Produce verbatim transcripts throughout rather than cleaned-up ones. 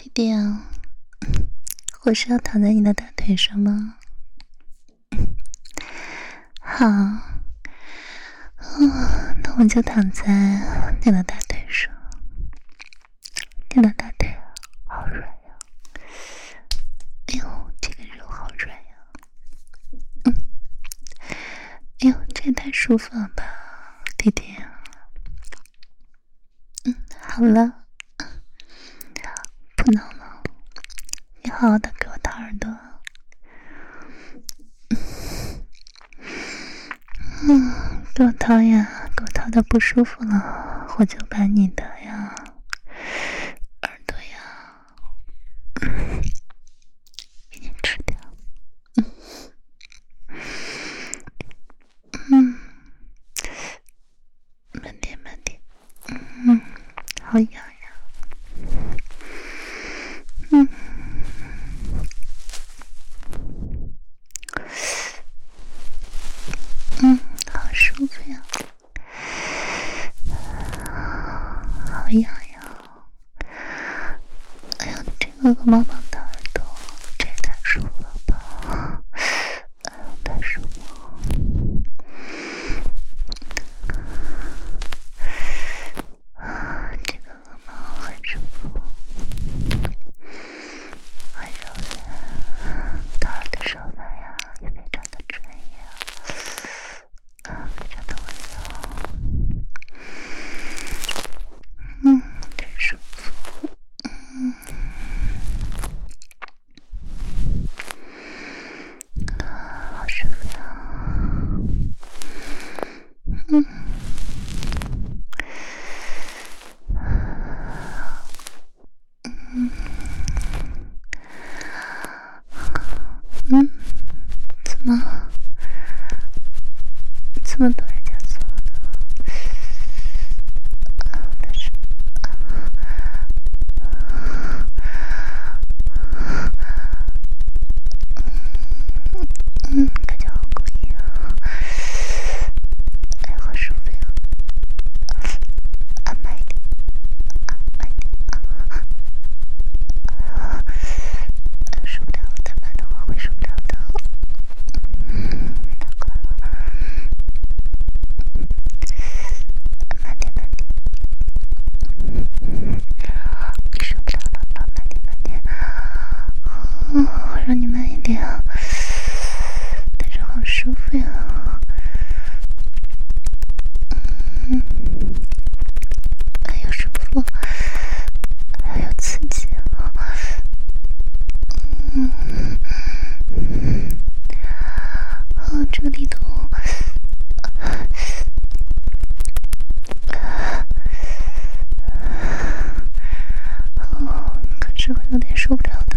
弟弟啊，我是要躺在你的大腿上吗？好，哦，那我就躺在你的大腿上。你的大腿好软呀！哎呦，这个肉好软呀！嗯，哎呦，这也太舒服了吧，弟弟。嗯，好了，不闹了，你好好的给我掏耳朵。嗯，给我掏呀，给我掏的不舒服了，我就把你的呀耳朵呀给你吃掉。嗯，慢点慢点，嗯，好痒呀。嗯。嗯，好舒服呀，好痒呀！哎呀，这个个毛毛的耳朵，这也太舒服了吧！哎呦，太舒服了！这个个毛很舒服，很柔软，掏耳的手法呀也非常的专业啊，非常的温柔。嗯，真舒服。嗯，好舒服呀。嗯，嗯，嗯，怎么这么多人家做呢？但是，嗯，感觉好过瘾啊！哎，好舒服呀！啊，慢一点，啊，慢一点，啊，受不了了，太慢的话会受不了的。嗯，太快了，慢点，慢点。你受不了了，慢点，慢点。嗯，我让你慢一点，但是好舒服呀。嗯，还有舒服，还有刺激啊。嗯，啊，这里头，哦，可是会有点受不了的。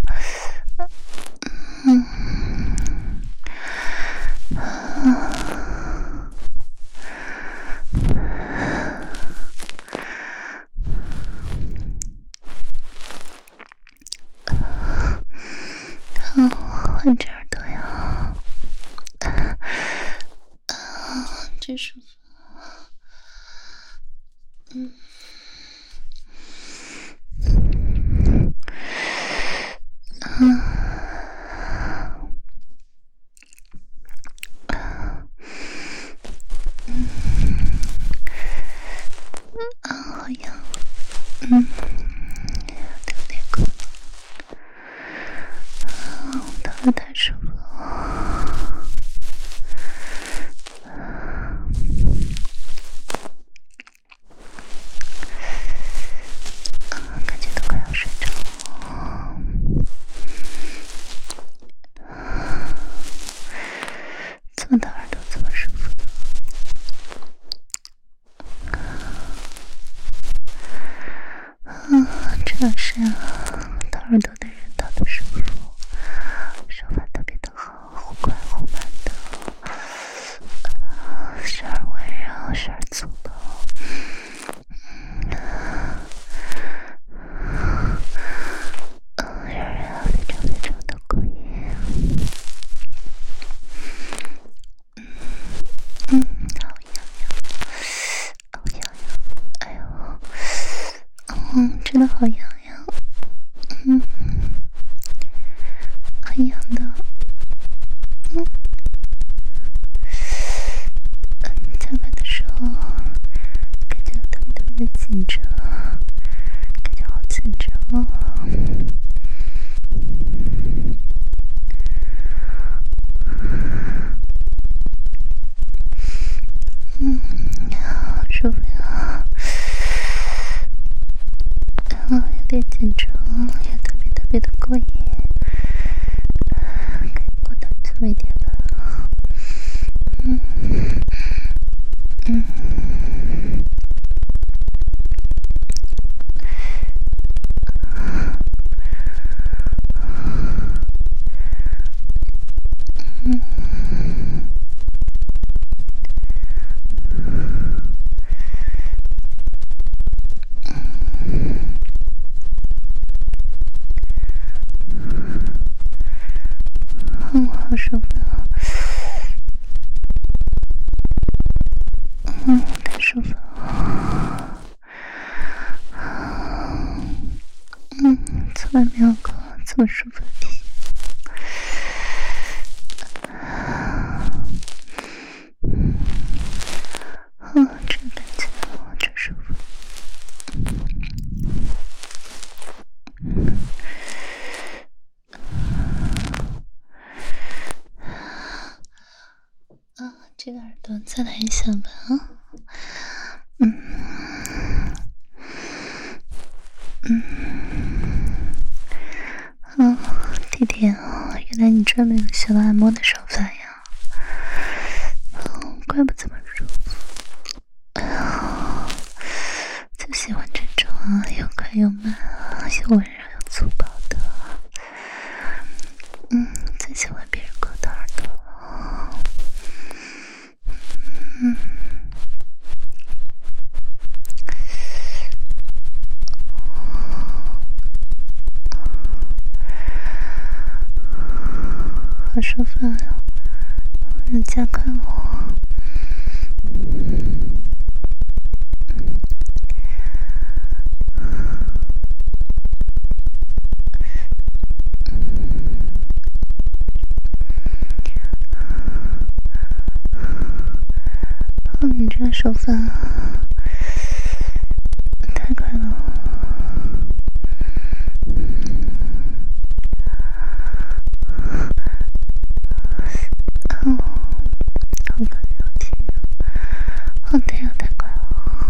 嗯，啊。好，换这耳朵呀！啊，真舒服。嗯，啊，好痒。嗯，对不对？够了。啊，掏的太舒服了。感觉都快要睡着了。这么大耳朵这么舒服的。啊，这是掏耳朵的人掏的舒服，手法特别的好，忽快忽慢的，时而温柔，时而粗暴。让人啊非常非常的过瘾。嗯，好痒痒，好痒痒，哎呦，嗯，真的好痒痒。 嗯，很痒的。嗯，加快的时候，感觉特别特别的紧张，感觉好紧张哦。嗯，好舒服呀。嗯，有点紧张，也特别特别的过瘾。给我短久一点吧。嗯嗯。嗯，嗯，好舒服啊。嗯，太舒服了。嗯，从来没有过这么舒服的体验。嗯，这个感觉真舒服。啊，这个耳朵再来一下吧。嗯嗯嗯，弟弟啊，原来你专门有学了按摩的手法呀。哦，怪不这么舒服。哎呀，就喜欢这种啊，又快又慢啊，又温柔又粗暴的。嗯，最喜欢别人勾搭耳朵了。嗯。好舒服呀，要加快了。哦，你这个手法太快了。哦，好快呀！天呀，哦，太呀，太快了。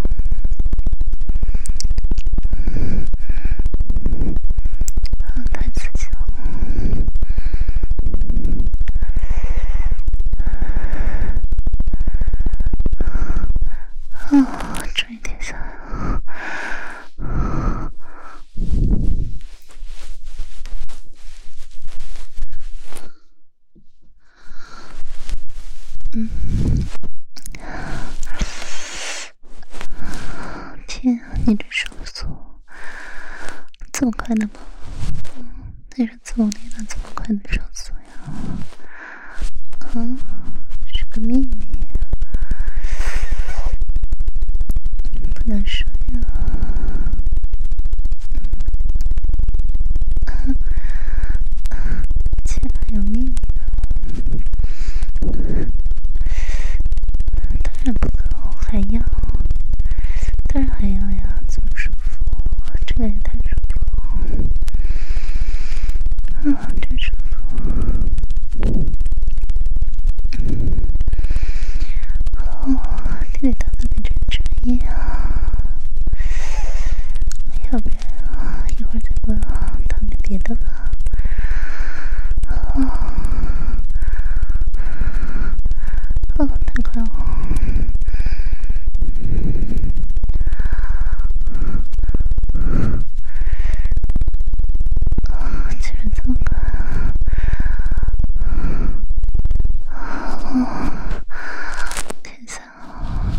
啊，太刺激了。啊，终于停下来了。嗯，天啊，你这手速这么快的吗？你是怎么练的这么快的手速呀？啊，是个秘密，不能说呀。竟然还有秘密呢？当然不够，还要，当然还要呀，这么舒服，这个也太舒服了。啊，真舒服。哦，弟弟叨的可真专业啊。要不然啊，一会儿再给我叨点别的吧。哦，哦，太快了。哦，竟然这么快啊！哦，天下了。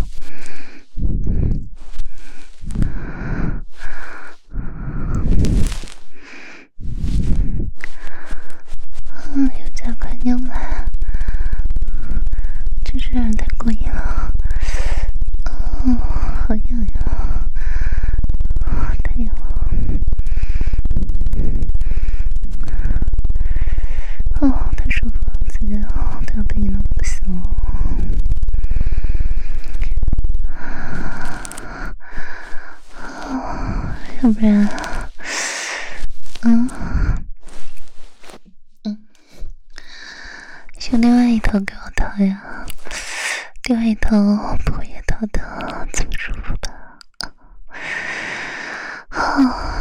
要不然，嗯嗯，用另外一头给我掏呀，另外一头不会也掏的这么舒服吧？好。